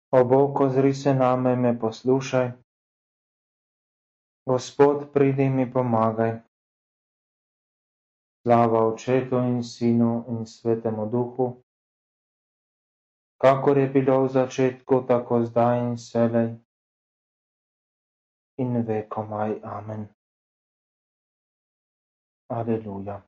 O Bog, ozri se name in me poslušaj. Gospod, pridi mi pomagaj. Slava Očetu in Sinu in Svetemu Duhu, kakor je bilo v začetku, tako zdaj in vselej in vekomaj. Amen. Aleluja.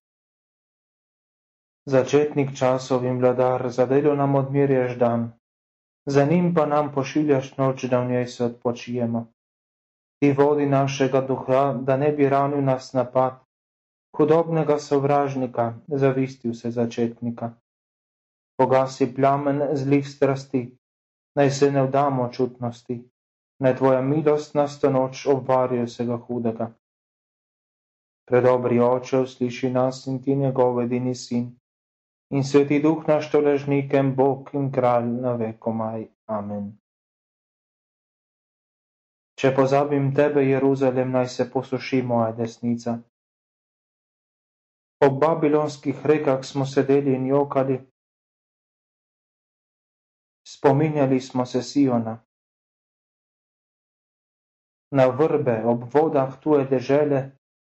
Začetnik časov in vladar, za delo nam odmirješ dan, za njim pa nam pošiljaš noč, da v njej se odpočijemo. Ti vodi našega duha, da ne bi ranil nas napad, hudobnega sovražnika, zavisti vse začetnika. Pogasi plamen zlih strasti, naj se ne vdamo čutnosti, naj tvoja milost nas to noč obvari vsega hudega. Predobri Oče, usliši nas in ti njegov edini sin, in Sveti Duh naš toležnikem, Bog in Kralj na vekomaj. Amen. Če pozabim tebe, Jeruzalem, naj se posuši moja desnica. Ob babilonskih rekah smo sedeli in jokali, spominjali smo se Siona. Na vrbe ob vodah tuje dežele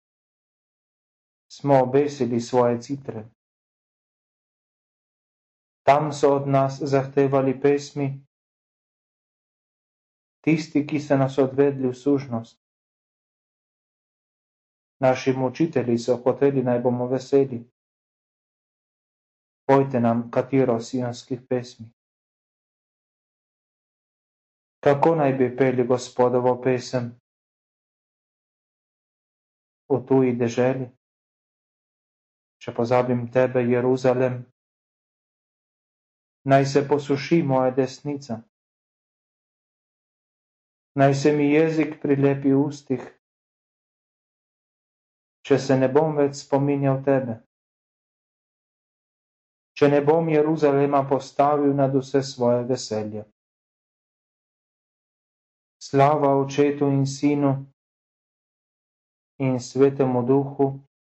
smo obesili svoje citre. Tam so od nas zahtevali pesmi, tisti, ki so nas odvedli v sužnost. Naši mučitelji so hoteli, naj bomo veseli. Pojte nam katero sionskih pesmi. Kako naj bi peli Gospodovo pesem v tuji deželi? Če pozabim tebe, Jeruzalem, naj se posuši moja desnica. Naj se mi jezik prilepi v ustih, če se ne bom več spominjal tebe. Če ne bom Jeruzalema postavil nad vse svoje veselje. Slava Očetu in Sinu in Svetemu Duhu,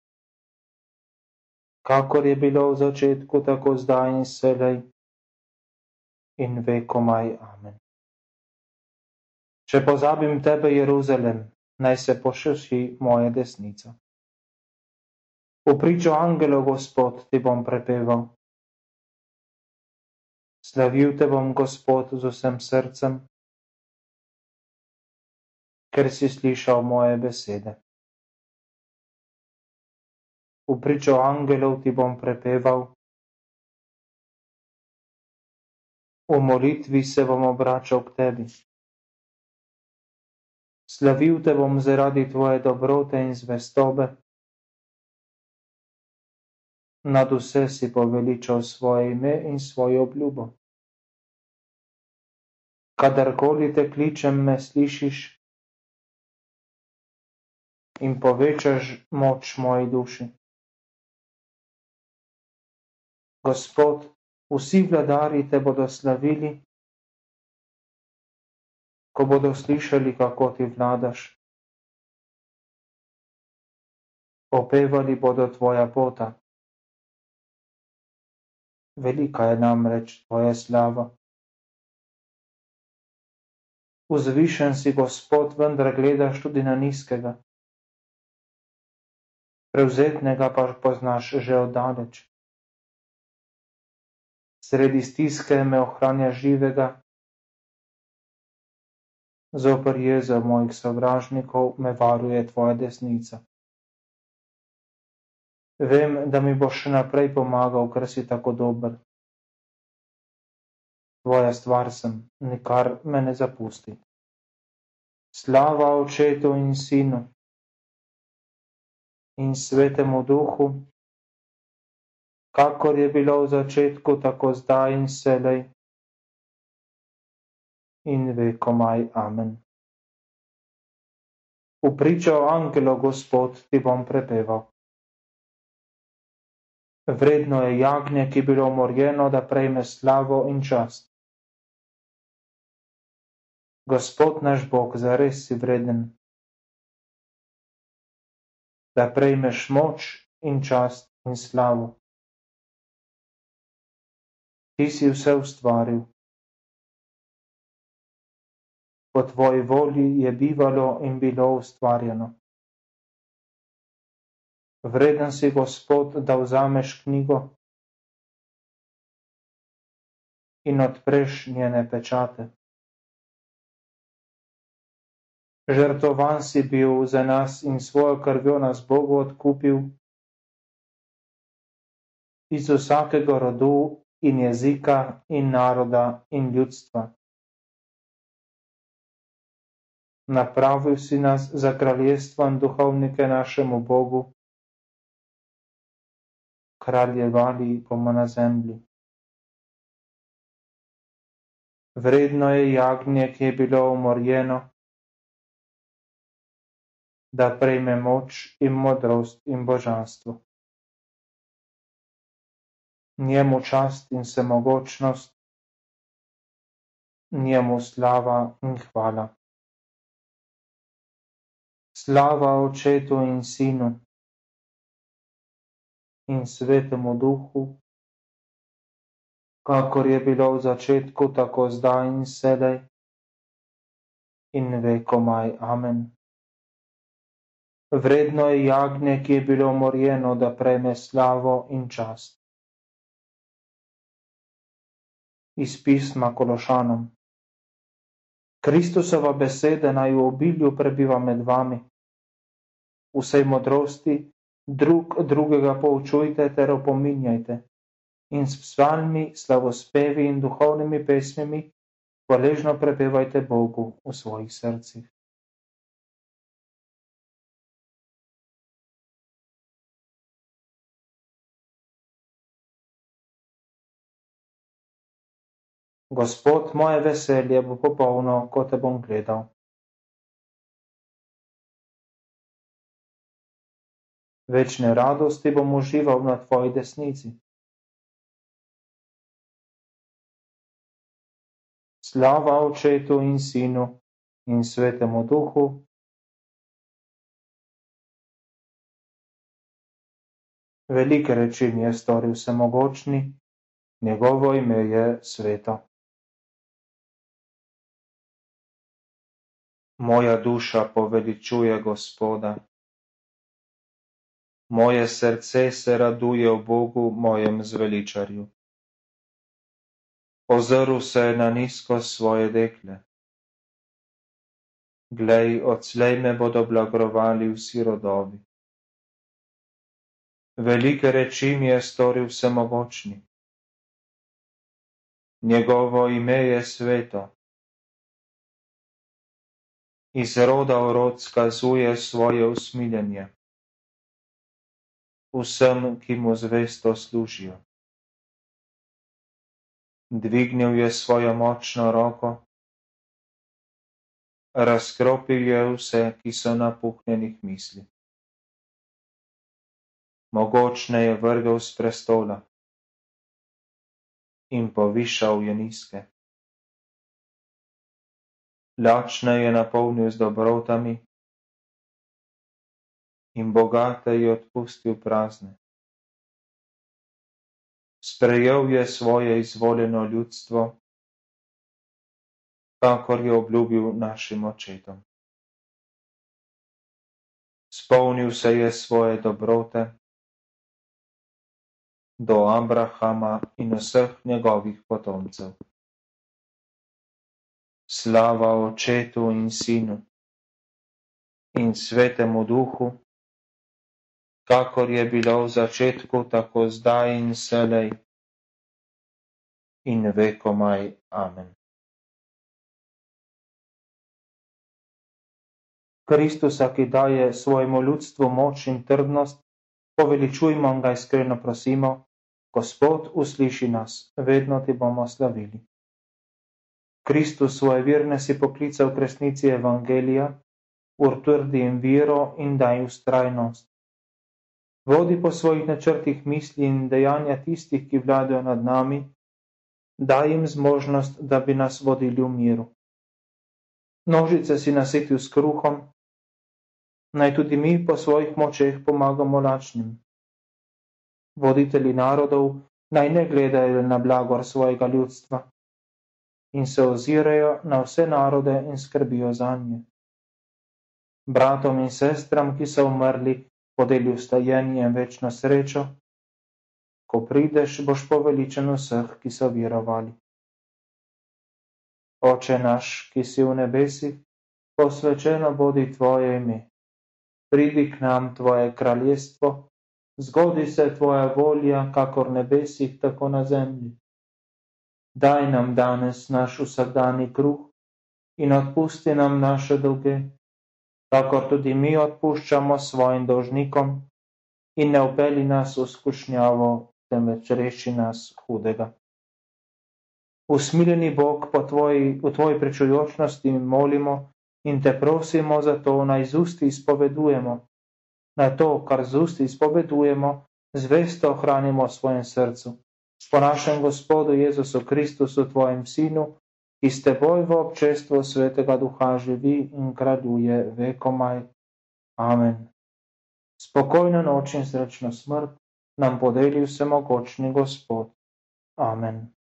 kakor je bilo v začetku, tako zdaj in vselej in vekomaj. Amen. Če pozabim tebe, Jeruzalem, naj se posuši moja desnica. V pričo angelov, Gospod, ti bom prepeval. Slavil te bom, Gospod, z vsem srcem, ker si slišal moje besede. V pričo angelov ti bom prepeval, v molitvi se bom obračal k tebi. Slavil te bom zaradi tvoje dobrote in zvestobe, nad vse si poveličal svoje ime in svojo obljubo. Kadarkoli te kličem, me slišiš in povečaš moč moji duši. Gospod, vsi vladarji te bodo slavili, ko bodo slišali, kako ti vladaš. Opevali bodo tvoja pota. Velika je namreč tvoja slava. Vzvišen si, Gospod, vendar gledaš tudi na nizkega. Prevzetnega pa poznaš že oddaleč. Sredi stiske me ohranja živega, zoper jezo mojih sovražnikov me varuje tvoja desnica. Vem, da mi boš še naprej pomagal, ker si tako dober. Tvoja stvar sem, nikar me ne zapusti. Slava Očetu in Sinu in Svetemu Duhu, kakor je bilo v začetku, tako zdaj in vselej in vekomaj. Amen. V pričo angelov, Gospod, ti bom prepeval. Vredno je jagnje, ki je bilo umorjeno, da prejme slavo in čast. Gospod naš Bog, zares si vreden, da prejmeš moč in čast in slavo. Ti si vse ustvaril. po tvoji volji je bivalo in bilo ustvarjeno. Vreden si, Gospod, da vzameš knjigo in odpreš njene pečate. Žrtvovan si bil za nas in svojo krvjo nas Bogu odkupil iz vsakega rodu in jezika in naroda in ljudstva. Napravil si nas za kraljestvo in duhovnike našemu Bogu, kraljevali bomo na zemlji. Vredno je jagnje, ki je bilo umorjeno, da prejme moč in modrost in božanstvo. Njemu čast in vsemogočnost, njemu slava in hvala. Slava Očetu in Sinu in Svetemu Duhu, kakor je bilo v začetku, tako zdaj in vselej in vekomaj. Amen. Vredno je jagnje, ki je bilo umorjeno, da prejme slavo in čast. Iz pisma Kološanom. Kristusova beseda naj v obilju prebiva med vami. Vsej modrosti drug drugega poučujte ter opominjajte in s psalmi, slavospevi in duhovnimi pesmimi hvaležno prepevajte Bogu v svojih srcih. Gospod, moje veselje bo popolno, ko te bom gledal. Večne radosti bom užival na tvoji desnici. Slava Očetu in Sinu in Svetemu Duhu. Velike reči mi je storil vsemogočni, njegovo ime je sveto. Moja duša poveličuje Gospoda. Moje srce se raduje v Bogu, mojem zveličarju. Ozrl se je na nizkost svoje dekle. Glej, odslej me bodo blagrovali vsi rodovi. Velike reči mi je storil vsemogočni. Njegovo ime je sveto. Iz roda v rod skazuje svoje usmiljenje vsem, ki mu zvesto služijo. Dvignil je svojo močno roko, razkropil je vse, ki so napuhnjenih misli. Mogočne je vrgel s prestola in povišal je nizke. Lačne je napolnil z dobrotami in bogate je odpustil prazne. Sprejel je svoje izvoljeno ljudstvo, kakor je obljubil našim očetom. Spomnil se je svoje dobrote do Abrahama in vseh njegovih potomcev. Slava Očetu in Sinu in Svetemu Duhu, kakor je bilo v začetku, tako zdaj in vselej in vekomaj. Amen. Kristusa, ki daje svojemu ljudstvu moč in trdnost, poveličujmo in ga iskreno prosimo. Gospod, usliši nas, vedno ti bomo slavili. Kristus svoje verne si poklical k resnici evangelija, utrdi jim vero in daj vztrajnost. Vodi po svojih načrtih misli in dejanja tistih, ki vladajo nad nami, daj jim zmožnost, da bi nas vodili v miru. Množice si nasitil s kruhom, naj tudi mi po svojih močeh pomagamo lačnim. Voditelji narodov naj ne gledajo na blagor svojega ljudstva, in se ozirajo na vse narode in skrbijo zanje. Bratom in sestram, ki so umrli, podeli vstajenje in večno srečo. Ko prideš, boš poveličen vseh, ki so verovali. Oče naš, ki si v nebesih, posvečeno bodi tvoje ime. Pridi k nam tvoje kraljestvo, zgodi se tvoja volja, kakor v nebesih, tako na zemlji. Daj nam danes naš vsakdanji kruh in odpusti nam naše dolge, kakor tudi mi odpuščamo svojim dolžnikom, in ne vpelji nas v skušnjavo, temveč reši nas hudega. Usmiljeni Bog, v tvoji prečujočnosti molimo in te prosimo za to, naj z usti izpovedujemo, na to, kar z usti izpovedujemo, zvesto ohranimo v svojem srcu. Po našem Gospodu Jezusu Kristusu, tvojem Sinu, ki s teboj v občestvu Svetega Duha živi in kraljuje vekomaj. Amen. Spokojno noč in srečno smrt nam podeli vsemogočni Gospod. Amen.